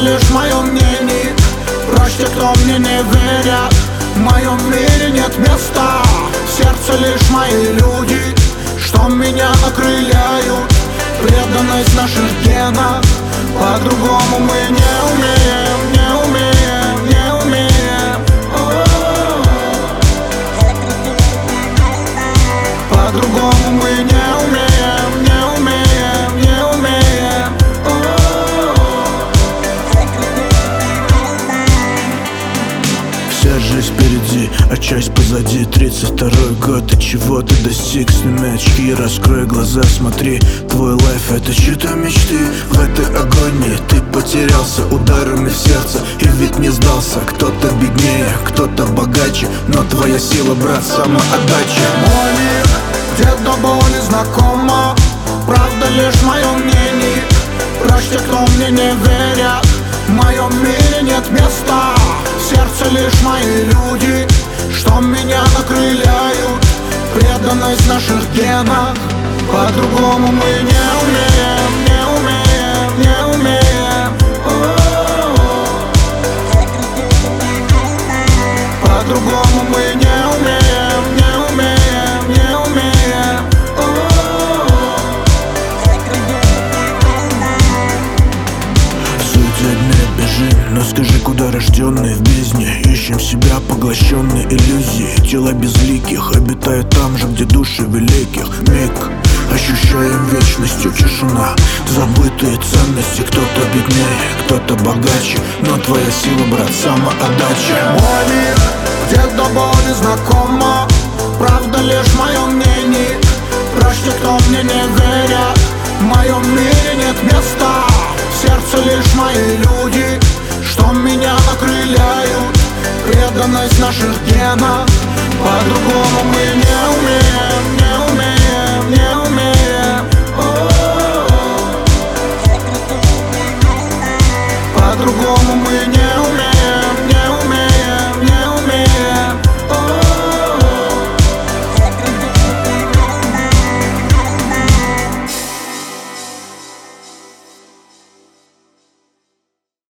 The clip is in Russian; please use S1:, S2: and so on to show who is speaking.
S1: лишь мое мнение. Прочь те, кто мне не верят. В моем мире нет места. В сердце лишь мои люди, что меня окрыляют. Преданность наших генов. По-другому мы не умеем, не умеем, не умеем. По-другому мы не умеем, не умеем, не умеем.
S2: Вся жизнь впереди, а часть позади. 32-й год, и чего ты достиг? Сними очки, раскрой глаза, смотри. Твой лайф — это чьи-то мечты. В этой агонии ты потерялся ударами в сердце и ведь не сдался. Кто-то беднее, кто-то богаче, но твоя сила, брат, самоотдача.
S1: Мой мир, где до боли знакома. Правда лишь мое мнение. Прочь те, кто мне не верят. В моем мире нет места. В сердце лишь мои люди, что меня окрыляют. Преданность наших генов. По-другому мы не умеем, не умеем, не умеем. По-другому мы не умеем, не умеем, не умеем.
S2: В суде дня бежим, но скажи, куда рожденные в бездне? Ищем себя, поглощенные иллюзии. Тела безликих обитают там же, где души великих. Миг, ощущаем вечностью тишина. Забытые ценности, кто-то беднее, кто-то богаче, но твоя сила, брат, самоотдача.
S1: Мой мир, где до боли знакома. Правда лишь мое мнение. Прочь те, кто мне не верят. В моем мире нет места. В сердце лишь мои люди, что меня окрыляют. Преданность наших генов. По-другому мы не умеем, не умеем, не умеем. По-другому мы не умеем.